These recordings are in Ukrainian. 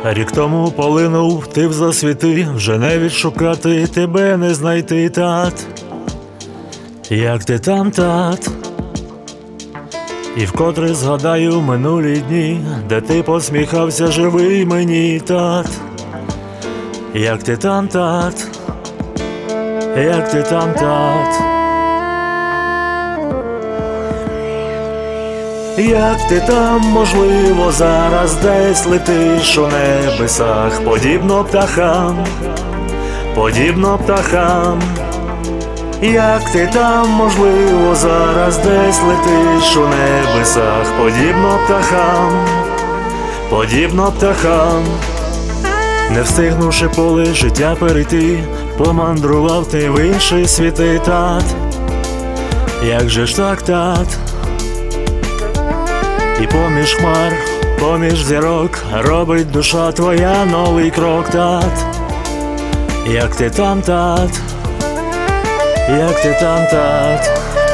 Рік тому полинув ти в засвіти, вже не відшукати, тебе не знайти, тат. Як ти там, тат? І вкотре згадаю минулі дні, де ти посміхався живий мені, тат. Як ти там, тат? Як ти там, тат? Як ти там, можливо, зараз десь летиш у небесах, подібно птахам, подібно птахам. Як ти там, можливо, зараз десь летиш у небесах, подібно птахам, подібно птахам. Не встигнувши поле життя перейти, помандрував ти в інші світи, тат. Як же ж так, тат? І поміж хмар, поміж зірок робить душа твоя новий крок, тат. Як ти там, тат? Як ти там, тат?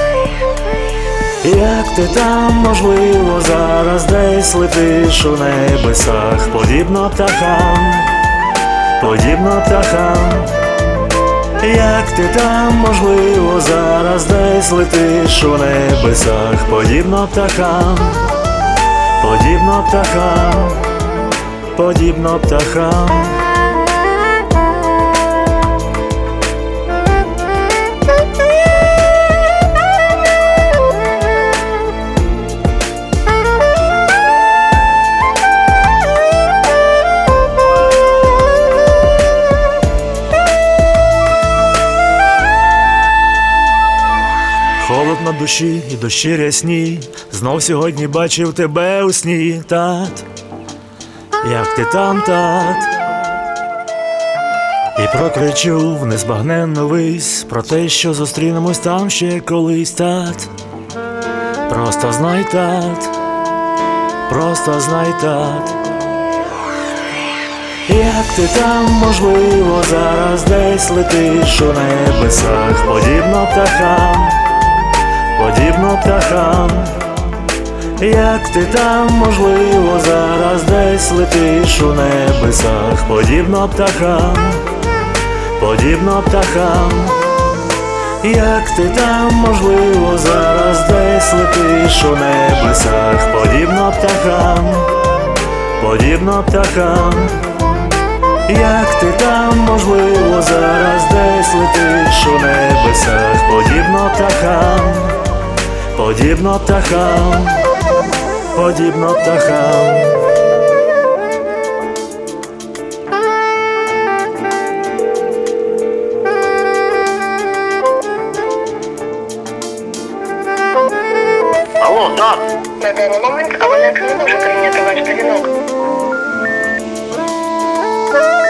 Як ти там, можливо, зараз десь летиш у небесах, подібно птахам, подібно птахам. Як ти там, можливо, зараз десь летиш у небесах, подібно птахам, подібно птахам, подібно птахам. Холод на душі і дощі рясні, знов сьогодні бачив тебе у сні, тат. Як ти там, тат? І прокричу в незбагненну вись про те, що зустрінемось там ще колись, тат. Просто знай, тат, просто знай, тат. Як ти там, можливо, зараз десь летиш у небесах, подібно птахам, подібно птахам. Як ти там, можливо, зараз десь летиш у небесах, подібно птахам, подібно птахам. Як ти там, можливо, зараз десь летиш у небесах, подібно птахам, подібно птахам. Як ти там, можливо, зараз десь летиш у небесах, подібно птахам, подібно птахам, подібно птахам. Алло, так. На данный момент абонент не может принять ваш звонок.